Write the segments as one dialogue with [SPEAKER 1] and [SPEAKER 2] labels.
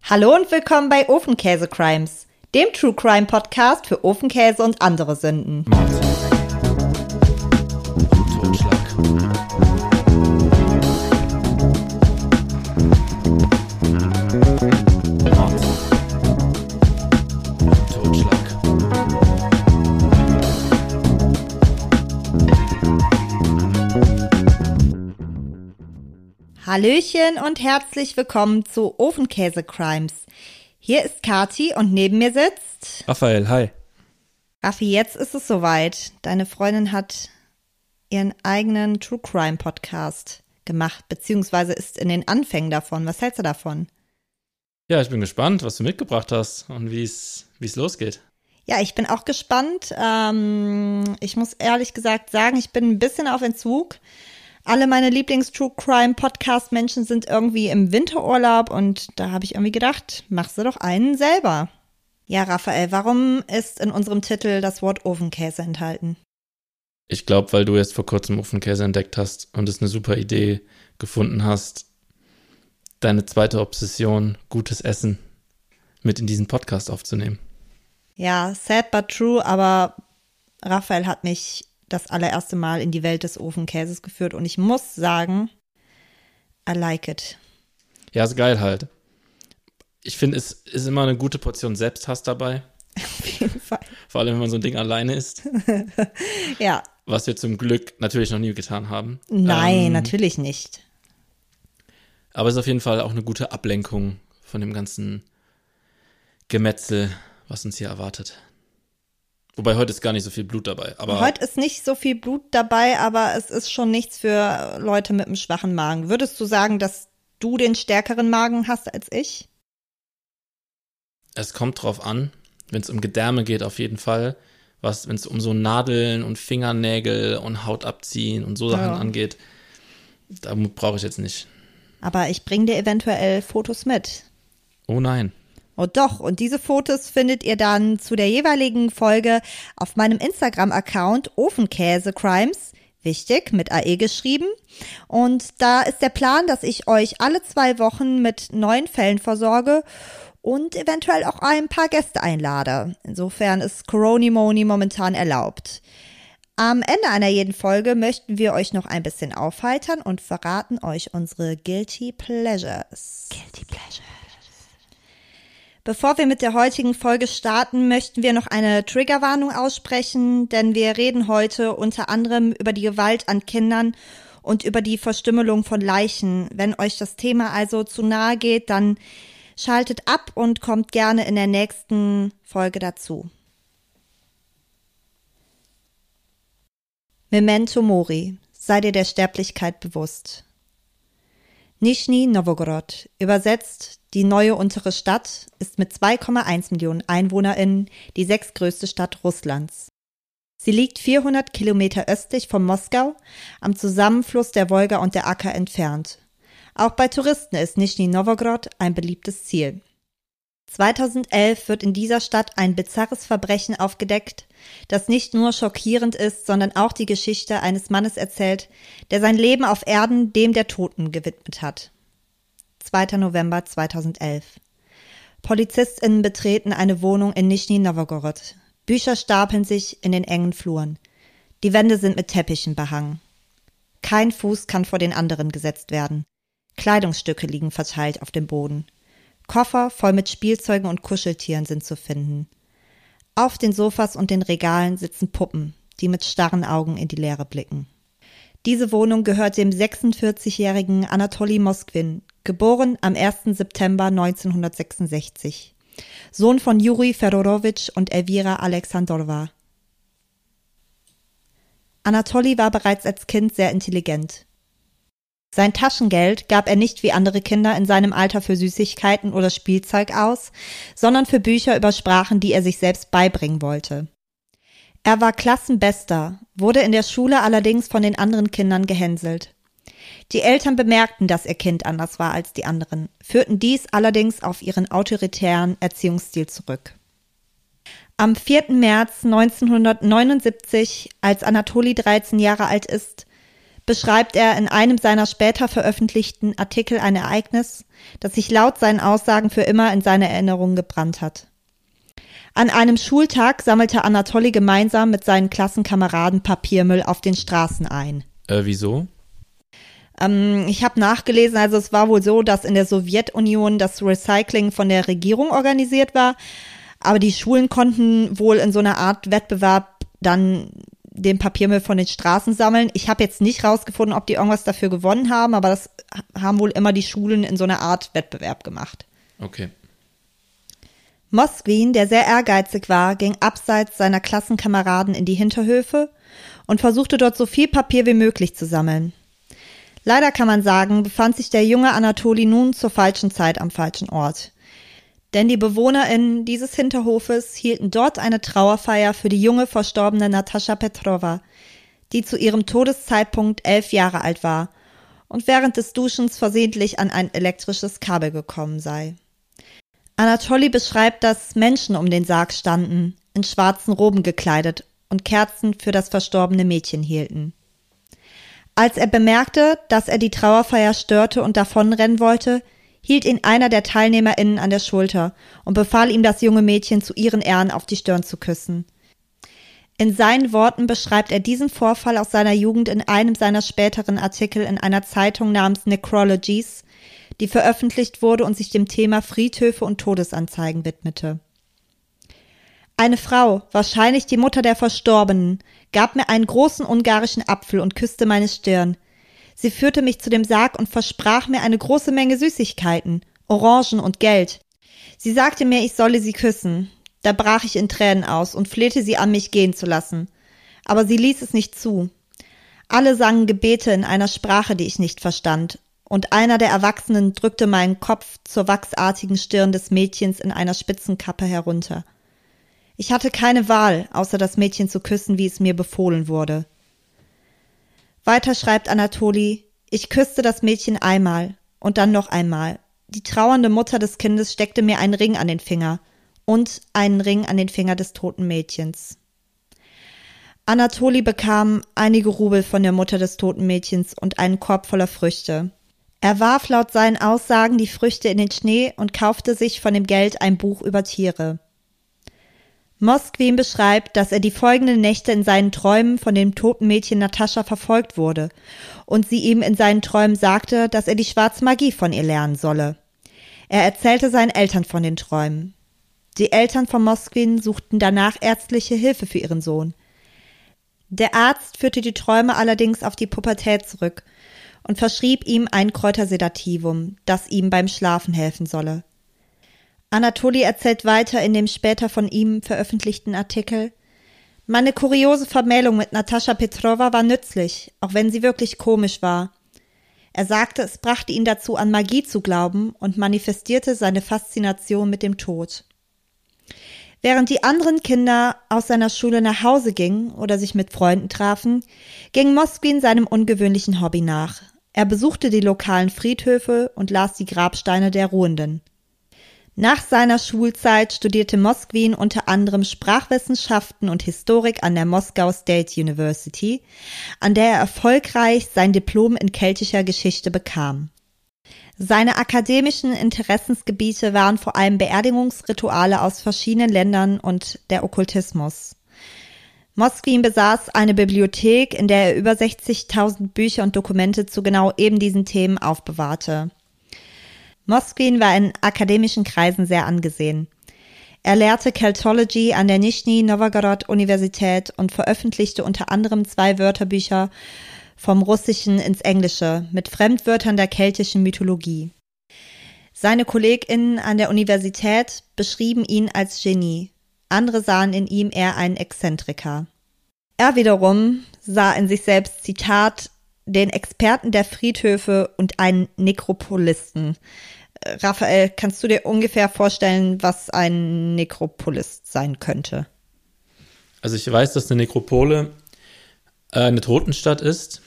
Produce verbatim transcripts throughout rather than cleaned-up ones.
[SPEAKER 1] Hallo und willkommen bei Ofenkäse Crimes, dem True Crime Podcast für Ofenkäse und andere Sünden.
[SPEAKER 2] Mord. Totschlag. Mord. Totschlag.
[SPEAKER 1] Hallöchen und herzlich willkommen zu Ofenkäse Crimes. Hier ist Kati und neben mir sitzt...
[SPEAKER 2] Raphael, hi.
[SPEAKER 1] Raffi, jetzt ist es soweit. Deine Freundin hat ihren eigenen True Crime Podcast gemacht, beziehungsweise ist in den Anfängen davon. Was hältst du davon?
[SPEAKER 2] Ja, ich bin gespannt, was du mitgebracht hast und wie es wie es losgeht.
[SPEAKER 1] Ja, ich bin auch gespannt. Ähm, ich muss ehrlich gesagt sagen, ich bin ein bisschen auf Entzug. Alle meine Lieblings-True-Crime-Podcast-Menschen sind irgendwie im Winterurlaub und da habe ich irgendwie gedacht, machst du doch einen selber. Ja, Raphael, warum ist in unserem Titel das Wort Ofenkäse enthalten?
[SPEAKER 2] Ich glaube, weil du erst vor kurzem Ofenkäse entdeckt hast und es eine super Idee gefunden hast, deine zweite Obsession, gutes Essen, mit in diesen Podcast aufzunehmen.
[SPEAKER 1] Ja, sad but true, aber Raphael hat mich das allererste Mal in die Welt des Ofenkäses geführt und ich muss sagen, I like it.
[SPEAKER 2] Ja, ist geil halt. Ich finde, es ist immer eine gute Portion Selbsthass dabei.
[SPEAKER 1] Auf jeden Fall.
[SPEAKER 2] Vor allem, wenn man so ein Ding alleine isst.
[SPEAKER 1] Ja.
[SPEAKER 2] Was wir zum Glück natürlich noch nie getan haben.
[SPEAKER 1] Nein,
[SPEAKER 2] ähm,
[SPEAKER 1] natürlich nicht.
[SPEAKER 2] Aber es ist auf jeden Fall auch eine gute Ablenkung von dem ganzen Gemetzel, was uns hier erwartet. Wobei heute ist gar nicht so viel Blut dabei. Aber
[SPEAKER 1] heute ist nicht so viel Blut dabei, aber es ist schon nichts für Leute mit einem schwachen Magen. Würdest du sagen, dass du den stärkeren Magen hast als ich?
[SPEAKER 2] Es kommt drauf an, wenn es um Gedärme geht, auf jeden Fall. Was, wenn es um so Nadeln und Fingernägel und Haut abziehen und so Sachen
[SPEAKER 1] Ja.
[SPEAKER 2] angeht, da brauche ich jetzt nicht.
[SPEAKER 1] Aber ich bringe dir eventuell Fotos mit.
[SPEAKER 2] Oh nein.
[SPEAKER 1] Oh doch, und diese Fotos findet ihr dann zu der jeweiligen Folge auf meinem Instagram-Account Ofenkäse Crimes, wichtig, mit A E geschrieben. Und da ist der Plan, dass ich euch alle zwei Wochen mit neuen Fällen versorge und eventuell auch ein paar Gäste einlade. Insofern ist Coronimoni momentan erlaubt. Am Ende einer jeden Folge möchten wir euch noch ein bisschen aufheitern und verraten euch unsere Guilty Pleasures. Guilty Pleasures. Bevor wir mit der heutigen Folge starten, möchten wir noch eine Triggerwarnung aussprechen, denn wir reden heute unter anderem über die Gewalt an Kindern und über die Verstümmelung von Leichen. Wenn euch das Thema also zu nahe geht, dann schaltet ab und kommt gerne in der nächsten Folge dazu. Memento Mori, sei dir der Sterblichkeit bewusst. Nischni Nowgorod, übersetzt die neue untere Stadt, ist mit zwei Komma eins Millionen EinwohnerInnen die sechstgrößte Stadt Russlands. Sie liegt vierhundert Kilometer östlich von Moskau am Zusammenfluss der Wolga und der Acker entfernt. Auch bei Touristen ist Nischni Nowgorod ein beliebtes Ziel. zweitausendelf wird in dieser Stadt ein bizarres Verbrechen aufgedeckt, das nicht nur schockierend ist, sondern auch die Geschichte eines Mannes erzählt, der sein Leben auf Erden dem der Toten gewidmet hat. zweiter November zweitausendelf. PolizistInnen betreten eine Wohnung in Nischni Nowgorod. Bücher stapeln sich in den engen Fluren. Die Wände sind mit Teppichen behangen. Kein Fuß kann vor den anderen gesetzt werden. Kleidungsstücke liegen verteilt auf dem Boden. Koffer voll mit Spielzeugen und Kuscheltieren sind zu finden. Auf den Sofas und den Regalen sitzen Puppen, die mit starren Augen in die Leere blicken. Diese Wohnung gehört dem sechsundvierzigjährigen Anatoli Moskwin, geboren am ersten September neunzehnhundertsechsundsechzig. Sohn von Juri Fedorowitsch und Elvira Alexandrova. Anatoli war bereits als Kind sehr intelligent. Sein Taschengeld gab er nicht wie andere Kinder in seinem Alter für Süßigkeiten oder Spielzeug aus, sondern für Bücher über Sprachen, die er sich selbst beibringen wollte. Er war Klassenbester, wurde in der Schule allerdings von den anderen Kindern gehänselt. Die Eltern bemerkten, dass ihr Kind anders war als die anderen, führten dies allerdings auf ihren autoritären Erziehungsstil zurück. Am vierten März neunzehnhundertneunundsiebzig, als Anatoli dreizehn Jahre alt ist, beschreibt er in einem seiner später veröffentlichten Artikel ein Ereignis, das sich laut seinen Aussagen für immer in seine Erinnerung gebrannt hat. An einem Schultag sammelte Anatoli gemeinsam mit seinen Klassenkameraden Papiermüll auf den Straßen ein.
[SPEAKER 2] Äh, wieso?
[SPEAKER 1] Ähm, ich habe nachgelesen, also es war wohl so, dass in der Sowjetunion das Recycling von der Regierung organisiert war, aber die Schulen konnten wohl in so einer Art Wettbewerb dann den Papiermüll von den Straßen sammeln. Ich habe jetzt nicht rausgefunden, ob die irgendwas dafür gewonnen haben, aber das haben wohl immer die Schulen in so einer Art Wettbewerb gemacht.
[SPEAKER 2] Okay.
[SPEAKER 1] Moskvin, der sehr ehrgeizig war, ging abseits seiner Klassenkameraden in die Hinterhöfe und versuchte dort so viel Papier wie möglich zu sammeln. Leider kann man sagen, befand sich der junge Anatoli nun zur falschen Zeit am falschen Ort. Denn die BewohnerInnen dieses Hinterhofes hielten dort eine Trauerfeier für die junge verstorbene Natascha Petrova, die zu ihrem Todeszeitpunkt elf Jahre alt war und während des Duschens versehentlich an ein elektrisches Kabel gekommen sei. Anatoli beschreibt, dass Menschen um den Sarg standen, in schwarzen Roben gekleidet und Kerzen für das verstorbene Mädchen hielten. Als er bemerkte, dass er die Trauerfeier störte und davonrennen wollte, hielt ihn einer der TeilnehmerInnen an der Schulter und befahl ihm, das junge Mädchen zu ihren Ehren auf die Stirn zu küssen. In seinen Worten beschreibt er diesen Vorfall aus seiner Jugend in einem seiner späteren Artikel in einer Zeitung namens Necrologies, die veröffentlicht wurde und sich dem Thema Friedhöfe und Todesanzeigen widmete. Eine Frau, wahrscheinlich die Mutter der Verstorbenen, gab mir einen großen ungarischen Apfel und küsste meine Stirn. Sie führte mich zu dem Sarg und versprach mir eine große Menge Süßigkeiten, Orangen und Geld. Sie sagte mir, ich solle sie küssen. Da brach ich in Tränen aus und flehte sie an, mich gehen zu lassen. Aber sie ließ es nicht zu. Alle sangen Gebete in einer Sprache, die ich nicht verstand, und einer der Erwachsenen drückte meinen Kopf zur wachsartigen Stirn des Mädchens in einer Spitzenkappe herunter. Ich hatte keine Wahl, außer das Mädchen zu küssen, wie es mir befohlen wurde. Weiter schreibt Anatoli, ich küsste das Mädchen einmal und dann noch einmal. Die trauernde Mutter des Kindes steckte mir einen Ring an den Finger und einen Ring an den Finger des toten Mädchens. Anatoli bekam einige Rubel von der Mutter des toten Mädchens und einen Korb voller Früchte. Er warf laut seinen Aussagen die Früchte in den Schnee und kaufte sich von dem Geld ein Buch über Tiere. Moskvin beschreibt, dass er die folgenden Nächte in seinen Träumen von dem toten Mädchen Natascha verfolgt wurde und sie ihm in seinen Träumen sagte, dass er die schwarze Magie von ihr lernen solle. Er erzählte seinen Eltern von den Träumen. Die Eltern von Moskvin suchten danach ärztliche Hilfe für ihren Sohn. Der Arzt führte die Träume allerdings auf die Pubertät zurück und verschrieb ihm ein Kräutersedativum, das ihm beim Schlafen helfen solle. Anatoli erzählt weiter in dem später von ihm veröffentlichten Artikel: Meine kuriose Vermählung mit Natascha Petrova war nützlich, auch wenn sie wirklich komisch war. Er sagte, es brachte ihn dazu, an Magie zu glauben und manifestierte seine Faszination mit dem Tod. Während die anderen Kinder aus seiner Schule nach Hause gingen oder sich mit Freunden trafen, ging Moskvin seinem ungewöhnlichen Hobby nach. Er besuchte die lokalen Friedhöfe und las die Grabsteine der Ruhenden. Nach seiner Schulzeit studierte Moskvin unter anderem Sprachwissenschaften und Historik an der Moscow State University, an der er erfolgreich sein Diplom in keltischer Geschichte bekam. Seine akademischen Interessensgebiete waren vor allem Beerdigungsrituale aus verschiedenen Ländern und der Okkultismus. Moskvin besaß eine Bibliothek, in der er über sechzigtausend Bücher und Dokumente zu genau eben diesen Themen aufbewahrte. Moskvin war in akademischen Kreisen sehr angesehen. Er lehrte Keltology an der Nischni Novgorod Universität und veröffentlichte unter anderem zwei Wörterbücher vom Russischen ins Englische mit Fremdwörtern der keltischen Mythologie. Seine KollegInnen an der Universität beschrieben ihn als Genie. Andere sahen in ihm eher einen Exzentriker. Er wiederum sah in sich selbst, Zitat, den Experten der Friedhöfe und einen Nekropolisten. Raphael, kannst du dir ungefähr vorstellen, was ein Nekropolist sein könnte?
[SPEAKER 2] Also ich weiß, dass eine Nekropole eine Totenstadt ist.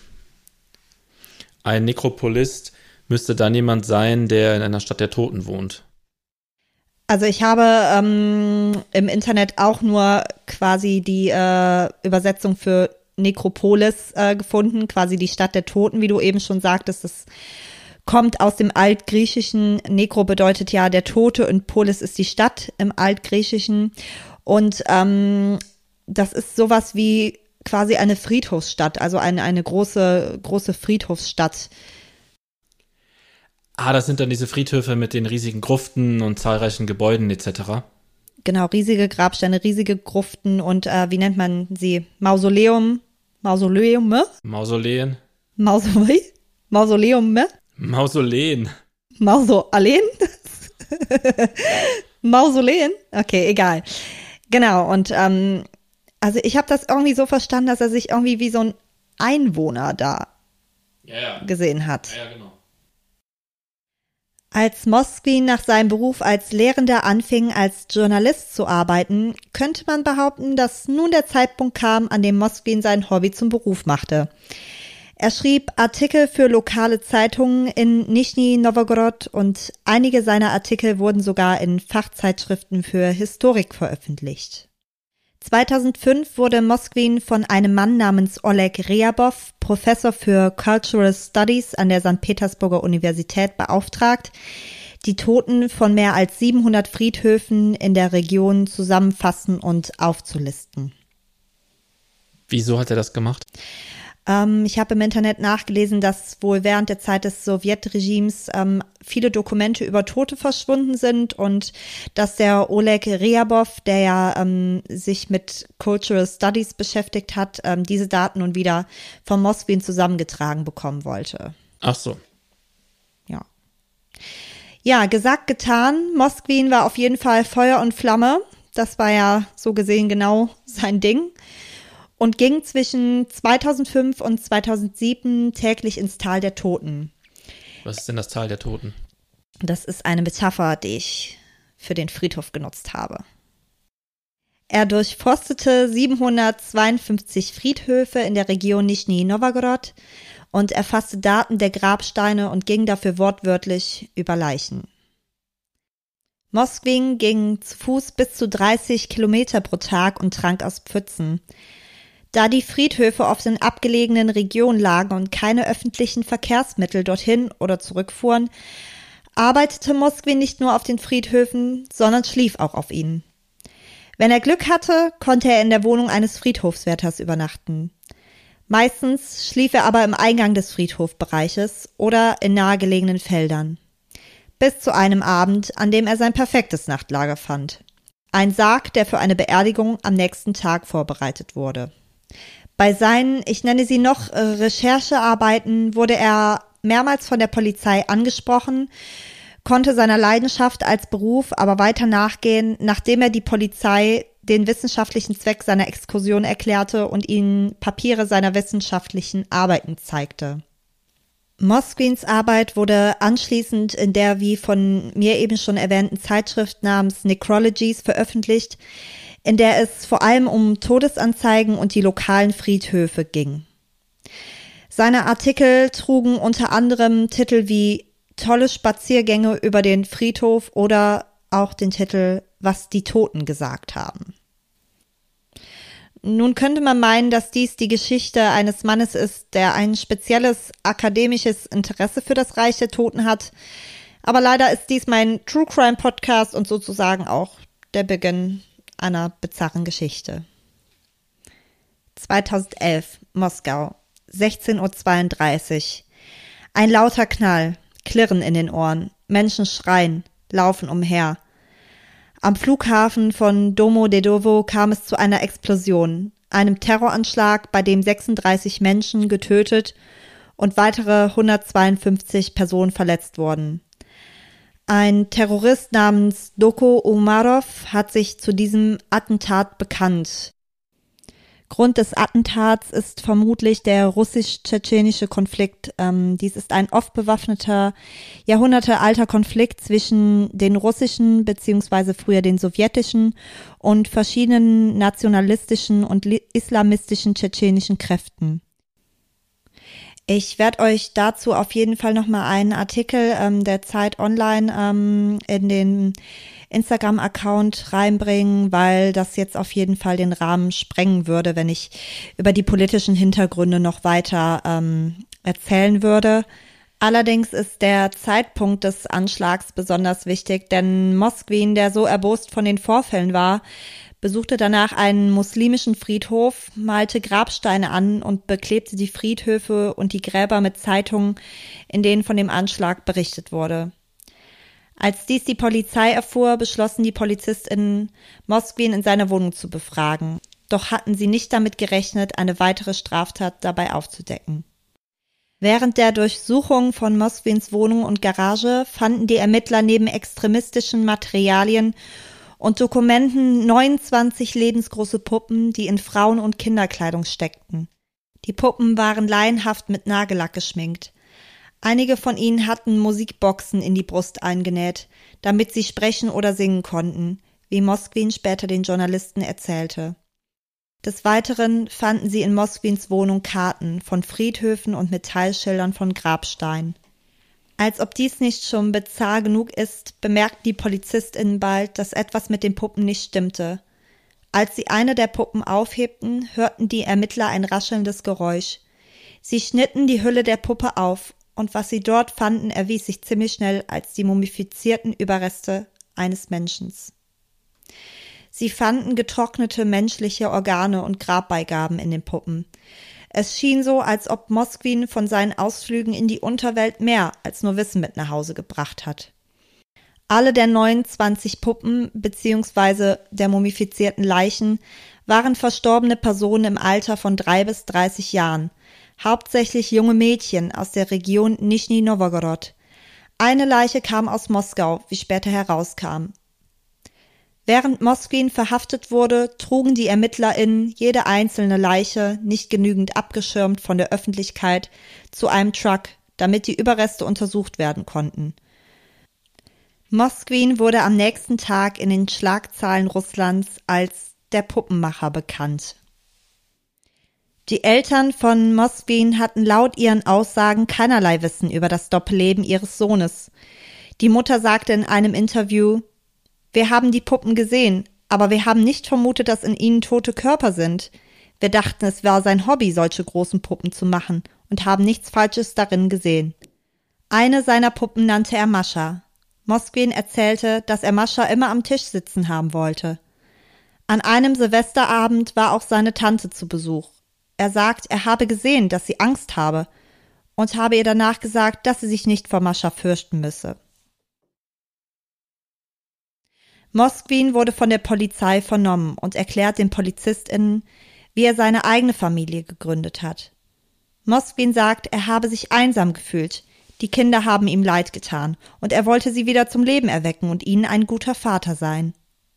[SPEAKER 2] Ein Nekropolist müsste dann jemand sein, der in einer Stadt der Toten wohnt.
[SPEAKER 1] Also ich habe ähm, im Internet auch nur quasi die äh, Übersetzung für Nekropolis äh, gefunden, quasi die Stadt der Toten, wie du eben schon sagtest. Das kommt aus dem Altgriechischen. Nekro bedeutet ja der Tote und Polis ist die Stadt im Altgriechischen. Und ähm, das ist sowas wie quasi eine Friedhofsstadt, also eine, eine große, große Friedhofsstadt.
[SPEAKER 2] Ah, das sind dann diese Friedhöfe mit den riesigen Gruften und zahlreichen Gebäuden et cetera.
[SPEAKER 1] Genau, riesige Grabsteine, riesige Gruften und äh, wie nennt man sie? Mausoleum, Mausoleume?
[SPEAKER 2] Mausoleen.
[SPEAKER 1] Mausoleum? Mausoleume?
[SPEAKER 2] Mausoleen.
[SPEAKER 1] Mausoleen? Mausoleen? Okay, egal. Genau, und ähm, also ich habe das irgendwie so verstanden, dass er sich irgendwie wie so ein Einwohner da
[SPEAKER 2] ja, ja.
[SPEAKER 1] gesehen hat.
[SPEAKER 2] Ja, ja, genau.
[SPEAKER 1] Als Moskvin nach seinem Beruf als Lehrender anfing, als Journalist zu arbeiten, könnte man behaupten, dass nun der Zeitpunkt kam, an dem Moskvin sein Hobby zum Beruf machte. Er schrieb Artikel für lokale Zeitungen in Nischni Nowgorod und einige seiner Artikel wurden sogar in Fachzeitschriften für Historik veröffentlicht. zweitausendfünf wurde Moskvin von einem Mann namens Oleg Ryabov, Professor für Cultural Studies an der Sankt Petersburger Universität, beauftragt, die Toten von mehr als siebenhundert Friedhöfen in der Region zusammenfassen und aufzulisten.
[SPEAKER 2] Wieso hat er das gemacht?
[SPEAKER 1] Ähm, ich habe im Internet nachgelesen, dass wohl während der Zeit des Sowjetregimes ähm, viele Dokumente über Tote verschwunden sind und dass der Oleg Ryabov, der ja ähm, sich mit Cultural Studies beschäftigt hat, ähm, diese Daten nun wieder von Moskvin zusammengetragen bekommen wollte.
[SPEAKER 2] Ach so.
[SPEAKER 1] Ja. Ja, gesagt, getan. Moskvin war auf jeden Fall Feuer und Flamme. Das war ja so gesehen genau sein Ding. Und ging zwischen zweitausendfünf und zweitausendsieben täglich ins Tal der Toten.
[SPEAKER 2] Was ist denn das Tal der Toten?
[SPEAKER 1] Das ist eine Metapher, die ich für den Friedhof genutzt habe. Er durchforstete siebenhundertzweiundfünfzig Friedhöfe in der Region Nischni Nowgorod und erfasste Daten der Grabsteine und ging dafür wortwörtlich über Leichen. Moskvin ging zu Fuß bis zu dreißig Kilometer pro Tag und trank aus Pfützen. Da die Friedhöfe oft in abgelegenen Regionen lagen und keine öffentlichen Verkehrsmittel dorthin oder zurückfuhren, arbeitete Moskvin nicht nur auf den Friedhöfen, sondern schlief auch auf ihnen. Wenn er Glück hatte, konnte er in der Wohnung eines Friedhofswärters übernachten. Meistens schlief er aber im Eingang des Friedhofbereiches oder in nahegelegenen Feldern. Bis zu einem Abend, an dem er sein perfektes Nachtlager fand. Ein Sarg, der für eine Beerdigung am nächsten Tag vorbereitet wurde. Bei seinen, ich nenne sie noch, Recherchearbeiten wurde er mehrmals von der Polizei angesprochen, konnte seiner Leidenschaft als Beruf aber weiter nachgehen, nachdem er die Polizei den wissenschaftlichen Zweck seiner Exkursion erklärte und ihnen Papiere seiner wissenschaftlichen Arbeiten zeigte. Moskvins Arbeit wurde anschließend in der wie von mir eben schon erwähnten Zeitschrift namens Necrologies veröffentlicht, in der es vor allem um Todesanzeigen und die lokalen Friedhöfe ging. Seine Artikel trugen unter anderem Titel wie Tolle Spaziergänge über den Friedhof oder auch den Titel Was die Toten gesagt haben. Nun könnte man meinen, dass dies die Geschichte eines Mannes ist, der ein spezielles akademisches Interesse für das Reich der Toten hat, aber leider ist dies mein True Crime Podcast und sozusagen auch der Beginn einer bizarren Geschichte. zweitausendelf, Moskau, sechzehn Uhr zweiunddreißig. Ein lauter Knall, Klirren in den Ohren, Menschen schreien, laufen umher. Am Flughafen von Domodedowo kam es zu einer Explosion, einem Terroranschlag, bei dem sechsunddreißig Menschen getötet und weitere hundertzweiundfünfzig Personen verletzt wurden. Ein Terrorist namens Doko Umarov hat sich zu diesem Attentat bekannt. Grund des Attentats ist vermutlich der russisch-tschetschenische Konflikt. Ähm, dies ist ein oft bewaffneter, jahrhundertealter Konflikt zwischen den russischen bzw. früher den sowjetischen und verschiedenen nationalistischen und islamistischen tschetschenischen Kräften. Ich werde euch dazu auf jeden Fall nochmal einen Artikel ähm, der Zeit Online ähm, in den Instagram-Account reinbringen, weil das jetzt auf jeden Fall den Rahmen sprengen würde, wenn ich über die politischen Hintergründe noch weiter ähm, erzählen würde. Allerdings ist der Zeitpunkt des Anschlags besonders wichtig, denn Moskvin, der so erbost von den Vorfällen war, besuchte danach einen muslimischen Friedhof, malte Grabsteine an und beklebte die Friedhöfe und die Gräber mit Zeitungen, in denen von dem Anschlag berichtet wurde. Als dies die Polizei erfuhr, beschlossen die PolizistInnen, Moskvin in seiner Wohnung zu befragen. Doch hatten sie nicht damit gerechnet, eine weitere Straftat dabei aufzudecken. Während der Durchsuchung von Moskvins Wohnung und Garage fanden die Ermittler neben extremistischen Materialien und Dokumenten neunundzwanzig lebensgroße Puppen, die in Frauen- und Kinderkleidung steckten. Die Puppen waren laienhaft mit Nagellack geschminkt. Einige von ihnen hatten Musikboxen in die Brust eingenäht, damit sie sprechen oder singen konnten, wie Moskvin später den Journalisten erzählte. Des Weiteren fanden sie in Moskvins Wohnung Karten von Friedhöfen und Metallschildern von Grabsteinen. Als ob dies nicht schon bizarr genug ist, bemerkten die PolizistInnen bald, dass etwas mit den Puppen nicht stimmte. Als sie eine der Puppen aufhebten, hörten die Ermittler ein raschelndes Geräusch. Sie schnitten die Hülle der Puppe auf, und was sie dort fanden, erwies sich ziemlich schnell als die mumifizierten Überreste eines Menschen. Sie fanden getrocknete menschliche Organe und Grabbeigaben in den Puppen. Es schien so, als ob Moskvin von seinen Ausflügen in die Unterwelt mehr als nur Wissen mit nach Hause gebracht hat. Alle der neunundzwanzig Puppen bzw. der mumifizierten Leichen waren verstorbene Personen im Alter von drei bis dreißig Jahren, hauptsächlich junge Mädchen aus der Region Nischni Nowgorod. Eine Leiche kam aus Moskau, wie später herauskam. Während Moskvin verhaftet wurde, trugen die ErmittlerInnen jede einzelne Leiche, nicht genügend abgeschirmt von der Öffentlichkeit, zu einem Truck, damit die Überreste untersucht werden konnten. Moskvin wurde am nächsten Tag in den Schlagzeilen Russlands als der Puppenmacher bekannt. Die Eltern von Moskvin hatten laut ihren Aussagen keinerlei Wissen über das Doppelleben ihres Sohnes. Die Mutter sagte in einem Interview: Wir haben die Puppen gesehen, aber wir haben nicht vermutet, dass in ihnen tote Körper sind. Wir dachten, es war sein Hobby, solche großen Puppen zu machen, und haben nichts Falsches darin gesehen. Eine seiner Puppen nannte er Mascha. Moskvin erzählte, dass er Mascha immer am Tisch sitzen haben wollte. An einem Silvesterabend war auch seine Tante zu Besuch. Er sagt, er habe gesehen, dass sie Angst habe, und habe ihr danach gesagt, dass sie sich nicht vor Mascha fürchten müsse. Moskvin wurde von der Polizei vernommen und erklärt den PolizistInnen, wie er seine eigene Familie gegründet hat. Moskvin sagt, er habe sich einsam gefühlt, die Kinder haben ihm leid getan und er wollte sie wieder zum Leben erwecken und ihnen ein guter Vater sein.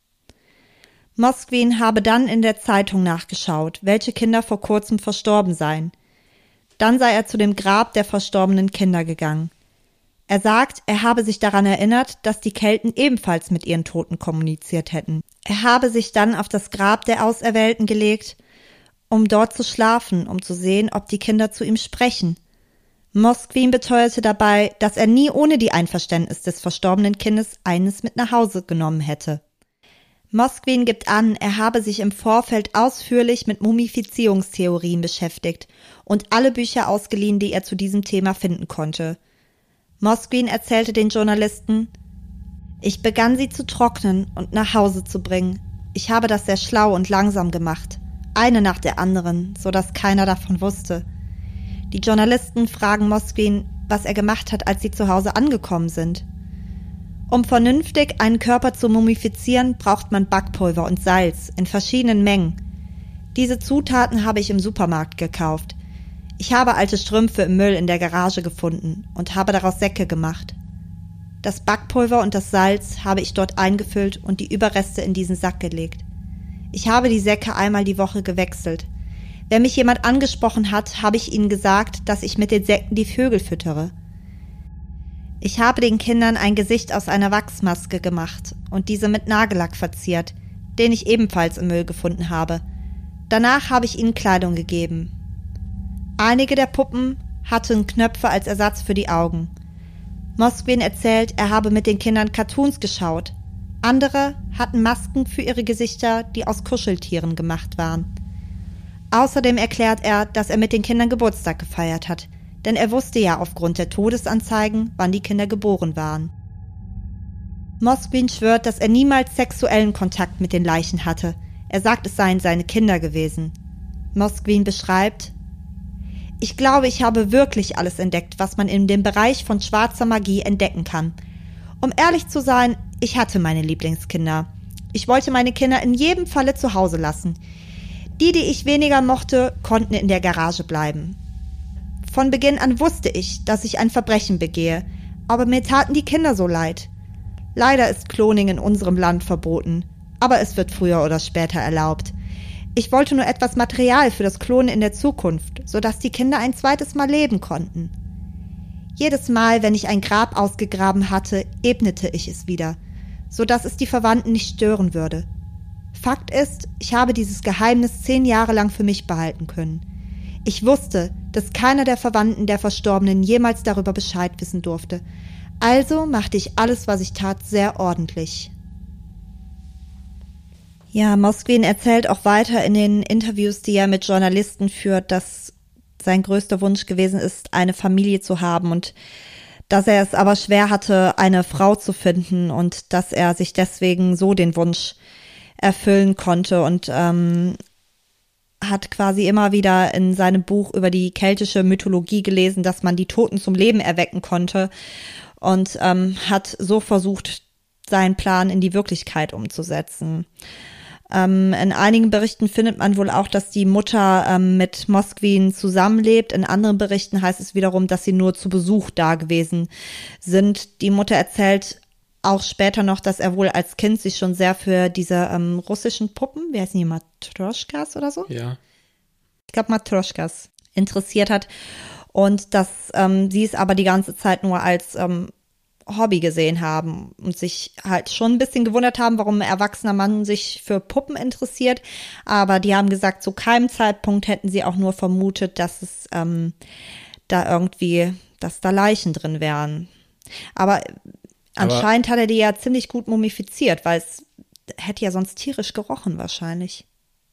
[SPEAKER 1] Moskvin habe dann in der Zeitung nachgeschaut, welche Kinder vor kurzem verstorben seien. Dann sei er zu dem Grab der verstorbenen Kinder gegangen. Er sagt, er habe sich daran erinnert, dass die Kelten ebenfalls mit ihren Toten kommuniziert hätten. Er habe sich dann auf das Grab der Auserwählten gelegt, um dort zu schlafen, um zu sehen, ob die Kinder zu ihm sprechen. Moskvin beteuerte dabei, dass er nie ohne die Einverständnis des verstorbenen Kindes eines mit nach Hause genommen hätte. Moskvin gibt an, er habe sich im Vorfeld ausführlich mit Mumifizierungstheorien beschäftigt und alle Bücher ausgeliehen, die er zu diesem Thema finden konnte. Moskvin erzählte den Journalisten: Ich begann sie zu trocknen und nach Hause zu bringen. Ich habe das sehr schlau und langsam gemacht, eine nach der anderen, so dass keiner davon wusste. Die Journalisten fragen Moskvin, was er gemacht hat, als sie zu Hause angekommen sind. Um vernünftig einen Körper zu mumifizieren, braucht man Backpulver und Salz in verschiedenen Mengen. Diese Zutaten habe ich im Supermarkt gekauft. Ich habe alte Strümpfe im Müll in der Garage gefunden und habe daraus Säcke gemacht. Das Backpulver und das Salz habe ich dort eingefüllt und die Überreste in diesen Sack gelegt. Ich habe die Säcke einmal die Woche gewechselt. Wenn mich jemand angesprochen hat, habe ich ihnen gesagt, dass ich mit den Säcken die Vögel füttere. Ich habe den Kindern ein Gesicht aus einer Wachsmaske gemacht und diese mit Nagellack verziert, den ich ebenfalls im Müll gefunden habe. Danach habe ich ihnen Kleidung gegeben. Einige der Puppen hatten Knöpfe als Ersatz für die Augen. Moskvin erzählt, er habe mit den Kindern Cartoons geschaut. Andere hatten Masken für ihre Gesichter, die aus Kuscheltieren gemacht waren. Außerdem erklärt er, dass er mit den Kindern Geburtstag gefeiert hat, denn er wusste ja aufgrund der Todesanzeigen, wann die Kinder geboren waren. Moskvin schwört, dass er niemals sexuellen Kontakt mit den Leichen hatte. Er sagt, es seien seine Kinder gewesen. Moskvin beschreibt: Ich glaube, ich habe wirklich alles entdeckt, was man in dem Bereich von schwarzer Magie entdecken kann. Um ehrlich zu sein, ich hatte meine Lieblingskinder. Ich wollte meine Kinder in jedem Falle zu Hause lassen. Die, die ich weniger mochte, konnten in der Garage bleiben. Von Beginn an wusste ich, dass ich ein Verbrechen begehe, aber mir taten die Kinder so leid. Leider ist Kloning in unserem Land verboten, aber es wird früher oder später erlaubt. Ich wollte nur etwas Material für das Klonen in der Zukunft, sodass die Kinder ein zweites Mal leben konnten. Jedes Mal, wenn ich ein Grab ausgegraben hatte, ebnete ich es wieder, sodass es die Verwandten nicht stören würde. Fakt ist, ich habe dieses Geheimnis zehn Jahre lang für mich behalten können. Ich wusste, dass keiner der Verwandten der Verstorbenen jemals darüber Bescheid wissen durfte. Also machte ich alles, was ich tat, sehr ordentlich. Ja, Moskvin erzählt auch weiter in den Interviews, die er mit Journalisten führt, dass sein größter Wunsch gewesen ist, eine Familie zu haben und dass er es aber schwer hatte, eine Frau zu finden und dass er sich deswegen so den Wunsch erfüllen konnte und ähm, hat quasi immer wieder in seinem Buch über die keltische Mythologie gelesen, dass man die Toten zum Leben erwecken konnte und ähm, hat so versucht, seinen Plan in die Wirklichkeit umzusetzen. Ähm, in einigen Berichten findet man wohl auch, dass die Mutter ähm, mit Moskvin zusammenlebt. In anderen Berichten heißt es wiederum, dass sie nur zu Besuch da gewesen sind. Die Mutter erzählt auch später noch, dass er wohl als Kind sich schon sehr für diese ähm, russischen Puppen, wie heißen die, Matroschkas oder so?
[SPEAKER 2] Ja.
[SPEAKER 1] Ich glaube Matroschkas interessiert hat und dass ähm, sie es aber die ganze Zeit nur als ähm, Hobby gesehen haben und sich halt schon ein bisschen gewundert haben, warum ein erwachsener Mann sich für Puppen interessiert. Aber die haben gesagt, zu keinem Zeitpunkt hätten sie auch nur vermutet, dass es ähm, da irgendwie, dass da Leichen drin wären. Aber, Aber anscheinend hat er die ja ziemlich gut mumifiziert, weil es hätte ja sonst tierisch gerochen wahrscheinlich.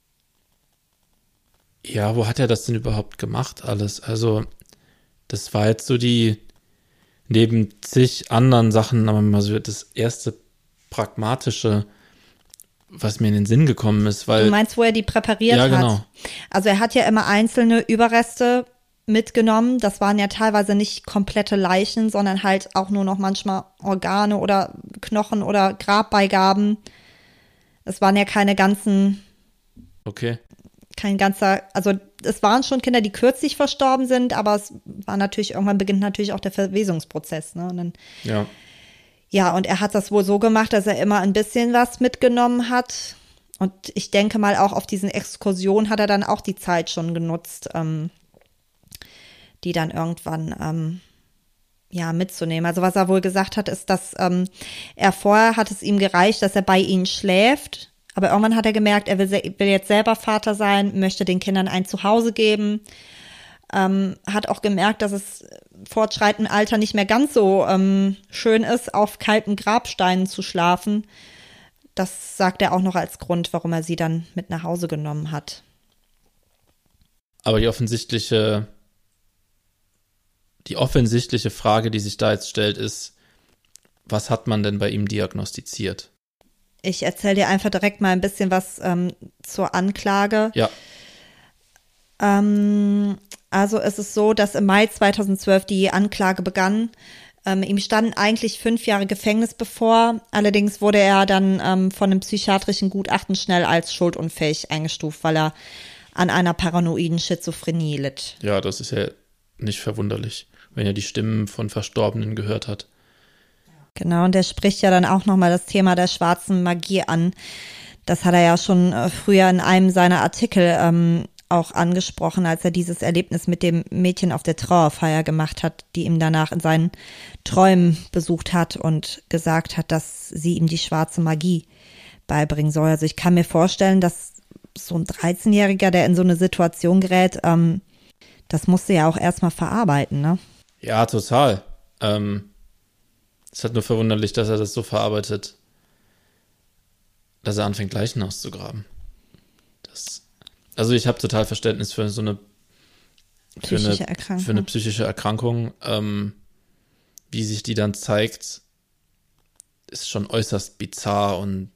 [SPEAKER 2] Ja, wo hat er das denn überhaupt gemacht alles? Also das war jetzt so die, neben zig anderen Sachen, aber mal so das erste pragmatische, was mir in den Sinn gekommen ist, weil.
[SPEAKER 1] Du meinst, wo er die präpariert
[SPEAKER 2] ja,
[SPEAKER 1] hat?
[SPEAKER 2] Ja, genau.
[SPEAKER 1] Also er hat ja immer einzelne Überreste mitgenommen. Das waren ja teilweise nicht komplette Leichen, sondern halt auch nur noch manchmal Organe oder Knochen oder Grabbeigaben. Es waren ja keine ganzen.
[SPEAKER 2] Okay.
[SPEAKER 1] Kein ganzer, also es waren schon Kinder, die kürzlich verstorben sind, aber es war natürlich, irgendwann beginnt natürlich auch der Verwesungsprozess, ne? Und dann,
[SPEAKER 2] ja.
[SPEAKER 1] Ja, und er hat das wohl so gemacht, dass er immer ein bisschen was mitgenommen hat. Und ich denke mal, auch auf diesen Exkursionen hat er dann auch die Zeit schon genutzt, ähm, die dann irgendwann ähm, ja mitzunehmen. Also was er wohl gesagt hat, ist, dass ähm, er vorher hat es ihm gereicht, dass er bei ihnen schläft. Aber irgendwann hat er gemerkt, er will, will jetzt selber Vater sein, möchte den Kindern ein Zuhause geben. Ähm, hat auch gemerkt, dass es fortschreitendem Alter nicht mehr ganz so ähm, schön ist, auf kalten Grabsteinen zu schlafen. Das sagt er auch noch als Grund, warum er sie dann mit nach Hause genommen hat.
[SPEAKER 2] Aber die offensichtliche, die offensichtliche Frage, die sich da jetzt stellt, ist, was hat man denn bei ihm diagnostiziert?
[SPEAKER 1] Ich erzähle dir einfach direkt mal ein bisschen was ähm, zur Anklage.
[SPEAKER 2] Ja.
[SPEAKER 1] Ähm, also es ist so, dass im Mai zweitausendzwölf die Anklage begann. Ähm, ihm standen eigentlich fünf Jahre Gefängnis bevor. Allerdings wurde er dann ähm, von einem psychiatrischen Gutachten schnell als schuldunfähig eingestuft, weil er an einer paranoiden Schizophrenie litt.
[SPEAKER 2] Ja, das ist ja nicht verwunderlich, wenn er die Stimmen von Verstorbenen gehört hat.
[SPEAKER 1] Genau, und der spricht ja dann auch nochmal das Thema der schwarzen Magie an. Das hat er ja schon äh, früher in einem seiner Artikel ähm, auch angesprochen, als er dieses Erlebnis mit dem Mädchen auf der Trauerfeier gemacht hat, die ihm danach in seinen Träumen besucht hat und gesagt hat, dass sie ihm die schwarze Magie beibringen soll. Also ich kann mir vorstellen, dass so ein dreizehnjähriger, der in so eine Situation gerät, ähm, das musste ja auch erstmal verarbeiten, ne?
[SPEAKER 2] Ja, total. Ähm Es ist halt nur verwunderlich, dass er das so verarbeitet dass er anfängt, Leichen auszugraben. Das, also ich habe total Verständnis für so eine für
[SPEAKER 1] Psychische
[SPEAKER 2] eine,
[SPEAKER 1] Erkrankung.
[SPEAKER 2] für eine psychische Erkrankung. Ähm, wie sich die dann zeigt, ist schon äußerst bizarr und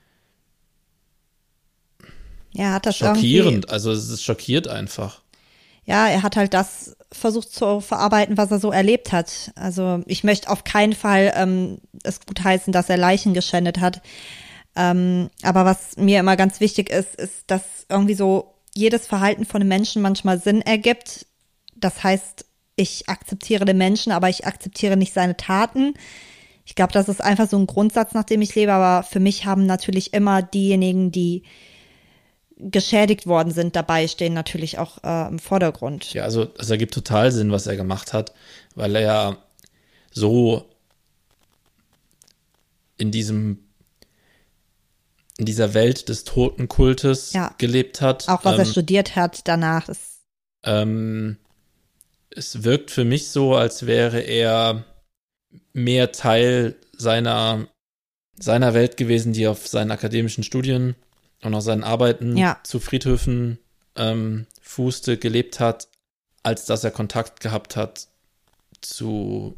[SPEAKER 1] Ja, hat das
[SPEAKER 2] schockierend. Also es ist schockiert einfach.
[SPEAKER 1] Ja, er hat halt das versucht zu verarbeiten, was er so erlebt hat. Also ich möchte auf keinen Fall ähm, es gutheißen, dass er Leichen geschändet hat. Ähm, aber was mir immer ganz wichtig ist, ist, dass irgendwie so jedes Verhalten von einem Menschen manchmal Sinn ergibt. Das heißt, ich akzeptiere den Menschen, aber ich akzeptiere nicht seine Taten. Ich glaube, das ist einfach so ein Grundsatz, nach dem ich lebe. Aber für mich haben natürlich immer diejenigen, die geschädigt worden sind, dabei stehen natürlich auch äh, im Vordergrund.
[SPEAKER 2] Ja, also es ergibt total Sinn, was er gemacht hat, weil er ja so in diesem in dieser Welt des Totenkultes
[SPEAKER 1] Ja.
[SPEAKER 2] gelebt hat.
[SPEAKER 1] Auch was
[SPEAKER 2] ähm,
[SPEAKER 1] er studiert hat danach. Ist
[SPEAKER 2] ähm, es wirkt für mich so, als wäre er mehr Teil seiner seiner Welt gewesen, die auf seinen akademischen Studien und auf seinen Arbeiten
[SPEAKER 1] Ja.
[SPEAKER 2] zu Friedhöfen ähm, fußte, gelebt hat, als dass er Kontakt gehabt hat zu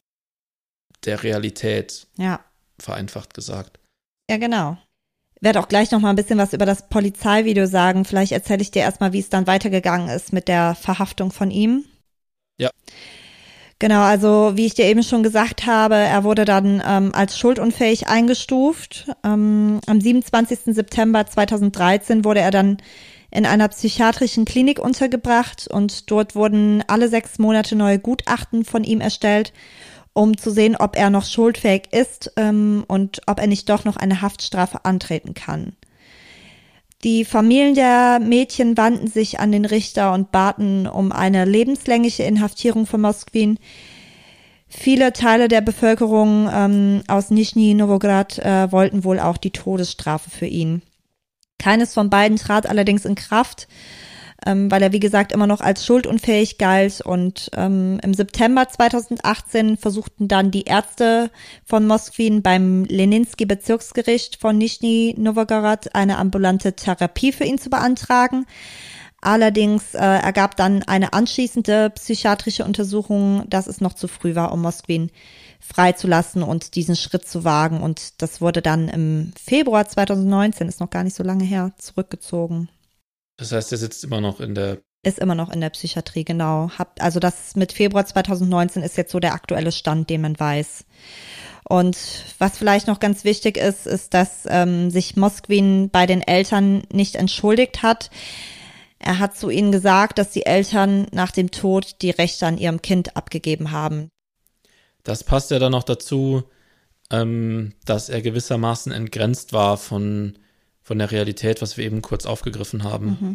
[SPEAKER 2] der Realität,
[SPEAKER 1] ja.
[SPEAKER 2] vereinfacht gesagt.
[SPEAKER 1] Ja, genau. Ich werde auch gleich noch mal ein bisschen was über das Polizeivideo sagen. Vielleicht erzähle ich dir erstmal, wie es dann weitergegangen ist mit der Verhaftung von ihm.
[SPEAKER 2] Ja.
[SPEAKER 1] Genau, also wie ich dir eben schon gesagt habe, er wurde dann ähm, als schuldunfähig eingestuft. Ähm, am siebenundzwanzigsten September zweitausenddreizehn wurde er dann in einer psychiatrischen Klinik untergebracht und dort wurden alle sechs Monate neue Gutachten von ihm erstellt, um zu sehen, ob er noch schuldfähig ist ähm, und ob er nicht doch noch eine Haftstrafe antreten kann. Die Familien der Mädchen wandten sich an den Richter und baten um eine lebenslängliche Inhaftierung von Moskwin. Viele Teile der Bevölkerung ähm, aus Nischni Novgorod äh, wollten wohl auch die Todesstrafe für ihn. Keines von beiden trat allerdings in Kraft, ähm, weil er wie gesagt immer noch als schuldunfähig galt. Und ähm, im September zweitausendachtzehn versuchten dann die Ärzte von Moskwin beim Leninsky-Bezirksgericht von Nischni Novgorod eine ambulante Therapie für ihn zu beantragen. Allerdings äh, ergab dann eine anschließende psychiatrische Untersuchung, dass es noch zu früh war, um Moskwin freizulassen und diesen Schritt zu wagen. Und das wurde dann im Februar zweitausendneunzehn, ist noch gar nicht so lange her, zurückgezogen.
[SPEAKER 2] Das heißt, er sitzt immer noch in der...
[SPEAKER 1] Ist immer noch in der Psychiatrie, genau. Hab, also das mit Februar zweitausendneunzehn ist jetzt so der aktuelle Stand, den man weiß. Und was vielleicht noch ganz wichtig ist, ist, dass ähm, sich Moskwin bei den Eltern nicht entschuldigt hat. Er hat zu ihnen gesagt, dass die Eltern nach dem Tod die Rechte an ihrem Kind abgegeben haben.
[SPEAKER 2] Das passt ja dann noch dazu, ähm, dass er gewissermaßen entgrenzt war von, von der Realität, was wir eben kurz aufgegriffen haben.
[SPEAKER 1] Mhm.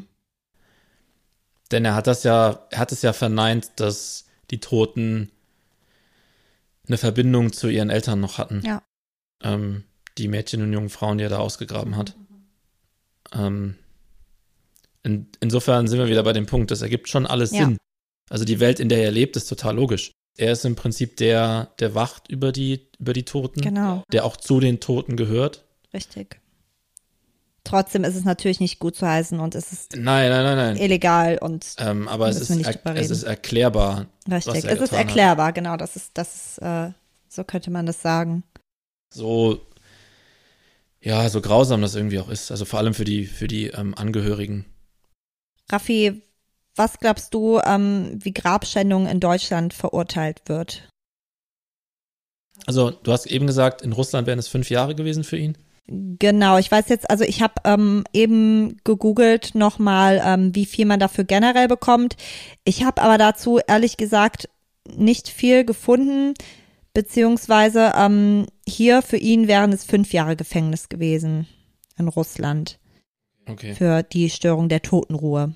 [SPEAKER 2] Denn er hat das ja, er hat es ja verneint, dass die Toten eine Verbindung zu ihren Eltern noch hatten.
[SPEAKER 1] Ja.
[SPEAKER 2] Ähm, die Mädchen und jungen Frauen, die er da ausgegraben hat. Ähm, in, insofern sind wir wieder bei dem Punkt, das ergibt schon alles
[SPEAKER 1] Ja.
[SPEAKER 2] Sinn. Also die Welt, in der er lebt, ist total logisch. Er ist im Prinzip der, der wacht über die, über die Toten,
[SPEAKER 1] Genau,
[SPEAKER 2] der auch zu den Toten gehört.
[SPEAKER 1] richtig. Trotzdem ist es natürlich nicht gut zu heißen und es ist
[SPEAKER 2] Nein, nein, nein, nein.
[SPEAKER 1] illegal und
[SPEAKER 2] Ähm, aber es ist,
[SPEAKER 1] müssen wir nicht
[SPEAKER 2] er,
[SPEAKER 1] drüber
[SPEAKER 2] es
[SPEAKER 1] reden.
[SPEAKER 2] ist erklärbar. was
[SPEAKER 1] richtig.
[SPEAKER 2] er
[SPEAKER 1] Es ist
[SPEAKER 2] getan hat.
[SPEAKER 1] erklärbar, genau. Das ist, das ist, äh, so könnte man das sagen.
[SPEAKER 2] So, ja, so grausam das irgendwie auch ist. Also vor allem für die, für die ähm, Angehörigen.
[SPEAKER 1] Raffi, was glaubst du, ähm, wie Grabschändung in Deutschland verurteilt wird?
[SPEAKER 2] Also du hast eben gesagt, in Russland wären es fünf Jahre gewesen für ihn.
[SPEAKER 1] Genau, ich weiß jetzt, also ich habe ähm, eben gegoogelt nochmal, ähm, wie viel man dafür generell bekommt. Ich habe aber dazu ehrlich gesagt nicht viel gefunden, beziehungsweise ähm, hier für ihn wären es fünf Jahre Gefängnis gewesen in Russland
[SPEAKER 2] Okay.
[SPEAKER 1] für die Störung der Totenruhe.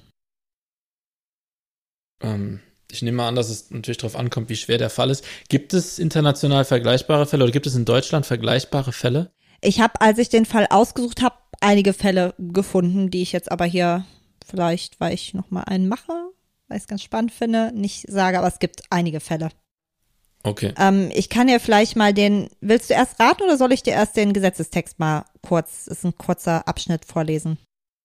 [SPEAKER 2] Ähm, ich nehme mal an, dass es natürlich darauf ankommt, wie schwer der Fall ist. Gibt es international vergleichbare Fälle oder gibt es in Deutschland vergleichbare Fälle?
[SPEAKER 1] Ich habe, als ich den Fall ausgesucht habe, einige Fälle gefunden, die ich jetzt aber hier vielleicht, weil ich nochmal einen mache, weil ich es ganz spannend finde, nicht sage, aber es gibt einige Fälle.
[SPEAKER 2] Okay.
[SPEAKER 1] Ähm, ich kann dir vielleicht mal den, willst du erst raten oder soll ich dir erst den Gesetzestext mal kurz, ist ein kurzer Abschnitt vorlesen?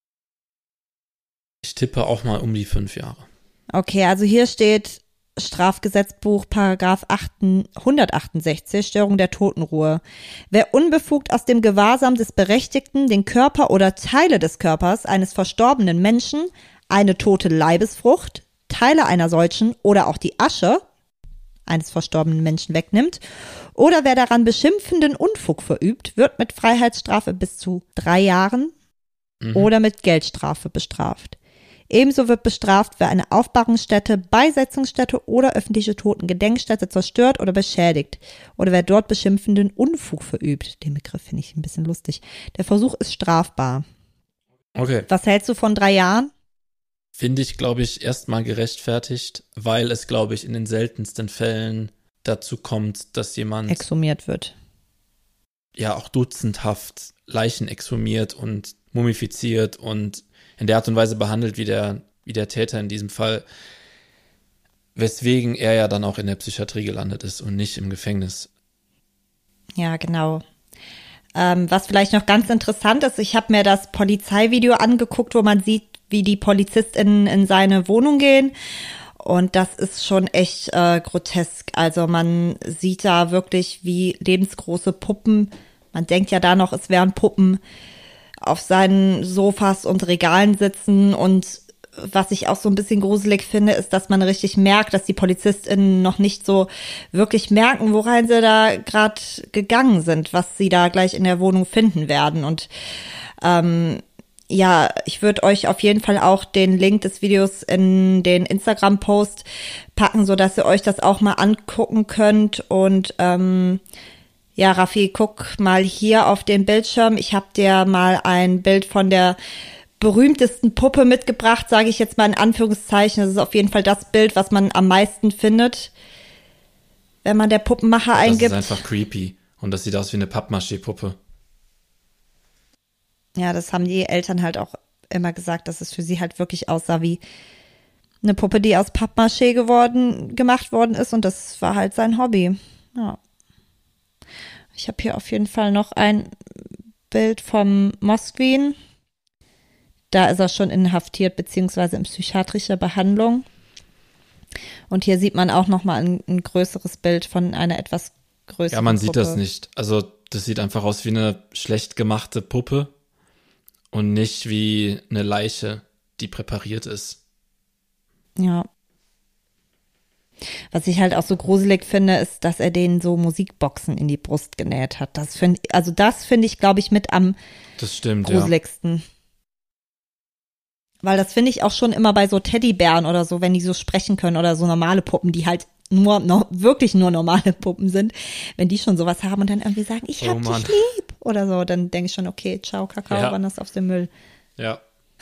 [SPEAKER 2] Ich tippe auch mal um die fünf Jahre.
[SPEAKER 1] Okay, also hier steht Strafgesetzbuch, Paragraph hundertachtundsechzig, Störung der Totenruhe. Wer unbefugt aus dem Gewahrsam des Berechtigten den Körper oder Teile des Körpers eines verstorbenen Menschen, eine tote Leibesfrucht, Teile einer solchen oder auch die Asche eines verstorbenen Menschen wegnimmt, oder wer daran beschimpfenden Unfug verübt, wird mit Freiheitsstrafe bis zu drei Jahren mhm. oder mit Geldstrafe bestraft. Ebenso wird bestraft, wer eine Aufbahrungsstätte, Beisetzungsstätte oder öffentliche Totengedenkstätte zerstört oder beschädigt oder wer dort beschimpfenden Unfug verübt. Den Begriff finde ich ein bisschen lustig. Der Versuch ist strafbar.
[SPEAKER 2] Okay.
[SPEAKER 1] Was hältst du von drei Jahren?
[SPEAKER 2] Finde ich, glaube ich, erstmal gerechtfertigt, weil es, glaube ich, in den seltensten Fällen dazu kommt, dass jemand
[SPEAKER 1] exhumiert wird.
[SPEAKER 2] Ja, auch dutzendhaft Leichen exhumiert und mumifiziert und in der Art und Weise behandelt wie der, wie der Täter in diesem Fall, weswegen er ja dann auch in der Psychiatrie gelandet ist und nicht im Gefängnis.
[SPEAKER 1] Ja, genau. Ähm, was vielleicht noch ganz interessant ist, ich habe mir das Polizeivideo angeguckt, wo man sieht, wie die PolizistInnen in seine Wohnung gehen. Und das ist schon echt äh, grotesk. Also man sieht da wirklich, wie lebensgroße Puppen, man denkt ja da noch, es wären Puppen, auf seinen Sofas und Regalen sitzen. Und was ich auch so ein bisschen gruselig finde, ist, dass man richtig merkt, dass die PolizistInnen noch nicht so wirklich merken, worein sie da gerade gegangen sind, was sie da gleich in der Wohnung finden werden. Und ähm, ja, ich würde euch auf jeden Fall auch den Link des Videos in den Instagram-Post packen, sodass ihr euch das auch mal angucken könnt. Und ähm, ja, Raffi, guck mal hier auf den Bildschirm. Ich habe dir mal ein Bild von der berühmtesten Puppe mitgebracht, sage ich jetzt mal in Anführungszeichen. Das ist auf jeden Fall das Bild, was man am meisten findet, wenn man der Puppenmacher
[SPEAKER 2] das
[SPEAKER 1] eingibt.
[SPEAKER 2] Das ist einfach creepy und das sieht aus wie eine Pappmaché-Puppe.
[SPEAKER 1] Ja, das haben die Eltern halt auch immer gesagt, dass es für sie halt wirklich aussah wie eine Puppe, die aus Pappmaché geworden, gemacht worden ist, und das war halt sein Hobby. Ja. Ich habe hier auf jeden Fall noch ein Bild vom Mosquin. Da ist er schon inhaftiert beziehungsweise in psychiatrischer Behandlung. Und hier sieht man auch noch mal ein, ein größeres Bild von einer etwas größeren
[SPEAKER 2] Ja, man
[SPEAKER 1] Puppe.
[SPEAKER 2] sieht das nicht. Also das sieht einfach aus wie eine schlecht gemachte Puppe und nicht wie eine Leiche, die präpariert ist.
[SPEAKER 1] Ja. Was ich halt auch so gruselig finde, ist, dass er denen so Musikboxen in die Brust genäht hat. Das find, also das finde ich, glaube ich, mit am
[SPEAKER 2] das stimmt,
[SPEAKER 1] gruseligsten. Ja. Weil das finde ich auch schon immer bei so Teddybären oder so, wenn die so sprechen können oder so normale Puppen, die halt nur, no, wirklich nur normale Puppen sind, wenn die schon sowas haben und dann irgendwie sagen, ich hab
[SPEAKER 2] oh,
[SPEAKER 1] dich lieb oder so, dann denke ich schon, okay, ciao, Kakao,
[SPEAKER 2] ja.
[SPEAKER 1] wann das auf den Müll.
[SPEAKER 2] Ja.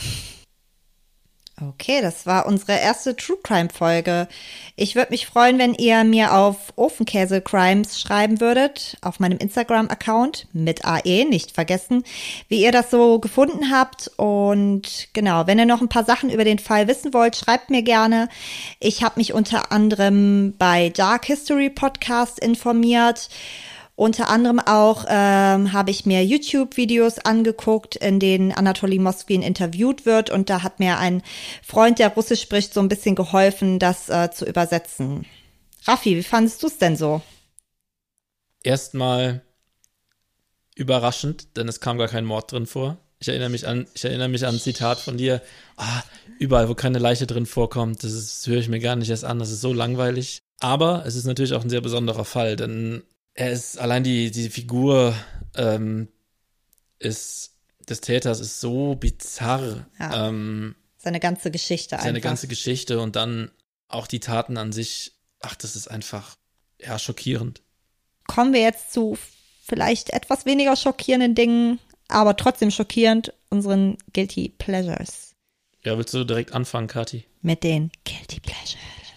[SPEAKER 1] Okay, das war unsere erste True Crime Folge. Ich würde mich freuen, wenn ihr mir auf Ofenkäse Crimes schreiben würdet, auf meinem Instagram-Account mit A E, nicht vergessen, wie ihr das so gefunden habt. Und genau, wenn ihr noch ein paar Sachen über den Fall wissen wollt, schreibt mir gerne. Ich habe mich unter anderem bei Dark History Podcast informiert. Unter anderem auch ähm, habe ich mir YouTube-Videos angeguckt, in denen Anatoly Mosquin interviewt wird. Und da hat mir ein Freund, der Russisch spricht, so ein bisschen geholfen, das äh, zu übersetzen. Raffi, wie fandest du es denn so?
[SPEAKER 2] Erstmal überraschend, denn es kam gar kein Mord drin vor. Ich erinnere mich an, ich erinnere mich an ein Zitat von dir. Ah, überall, wo keine Leiche drin vorkommt, das, ist, das höre ich mir gar nicht erst an. Das ist so langweilig. Aber es ist natürlich auch ein sehr besonderer Fall, denn er ist, allein die, die Figur ähm, ist, des Täters ist so bizarr.
[SPEAKER 1] Ja,
[SPEAKER 2] ähm,
[SPEAKER 1] seine ganze Geschichte einfach.
[SPEAKER 2] Seine ganze Geschichte und dann auch die Taten an sich. Ach, das ist einfach, ja, schockierend.
[SPEAKER 1] Kommen wir jetzt zu vielleicht etwas weniger schockierenden Dingen, aber trotzdem schockierend, unseren Guilty Pleasures.
[SPEAKER 2] Ja, willst du direkt anfangen, Kathi?
[SPEAKER 1] Mit den Guilty Pleasures.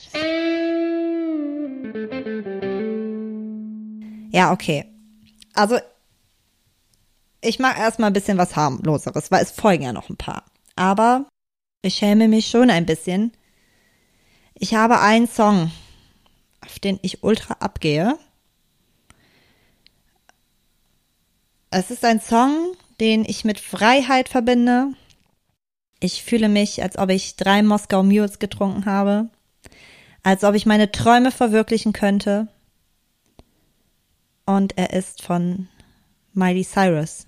[SPEAKER 1] Ja, okay. Also, ich mache erstmal ein bisschen was harmloseres, weil es folgen ja noch ein paar. Aber ich schäme mich schon ein bisschen. Ich habe einen Song auf den ich ultra abgehe. Es ist ein Song, den ich mit Freiheit verbinde. Ich fühle mich, als ob ich drei Moskau Mules getrunken habe. Als ob ich meine Träume verwirklichen könnte. Und er ist von Miley Cyrus.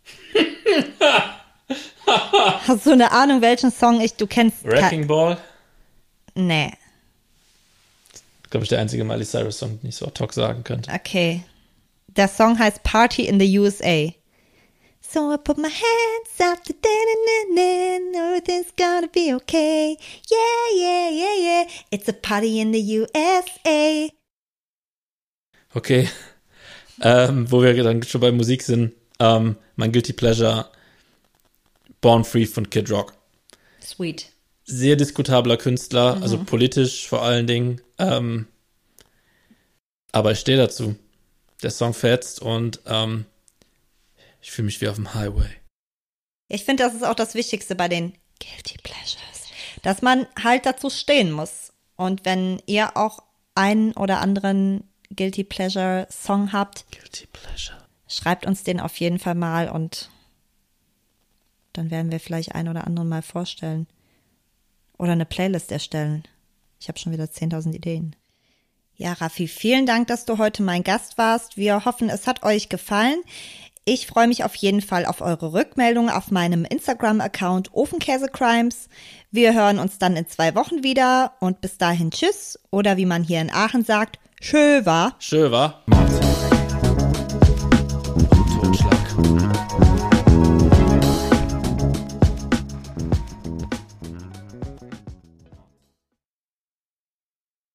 [SPEAKER 1] Hast du eine Ahnung, welchen Song ich, du kennst?
[SPEAKER 2] Wrecking Ball?
[SPEAKER 1] Nee.
[SPEAKER 2] Glaube ich, der einzige Miley Cyrus-Song, den ich so ad hoc sagen könnte.
[SPEAKER 1] Okay. Der Song heißt Party in the U S A. So I put my hands up, to everything's gonna be okay. Yeah, yeah, yeah, yeah. It's a party in the U S A.
[SPEAKER 2] Okay. Ähm, wo wir dann schon bei Musik sind, ähm, mein Guilty Pleasure, Born Free von Kid Rock.
[SPEAKER 1] Sweet.
[SPEAKER 2] Sehr diskutabler Künstler,
[SPEAKER 1] Mhm.
[SPEAKER 2] also politisch vor allen Dingen. Ähm, aber ich stehe dazu. Der Song fetzt und ähm, ich fühle mich wie auf dem Highway.
[SPEAKER 1] Ich finde, das ist auch das Wichtigste bei den Guilty Pleasures, dass man halt dazu stehen muss. Und wenn ihr auch einen oder anderen Guilty Pleasure Song habt,
[SPEAKER 2] Guilty Pleasure.
[SPEAKER 1] schreibt uns den auf jeden Fall mal und dann werden wir vielleicht einen oder anderen mal vorstellen. Oder eine Playlist erstellen. Ich habe schon wieder zehntausend Ideen. Ja, Raffi, vielen Dank, dass du heute mein Gast warst. Wir hoffen, es hat euch gefallen. Ich freue mich auf jeden Fall auf eure Rückmeldung auf meinem Instagram-Account Ofenkäsecrimes. Wir hören uns dann in zwei Wochen wieder und bis dahin tschüss oder wie man hier in Aachen sagt, schö war.
[SPEAKER 2] Schön, wa?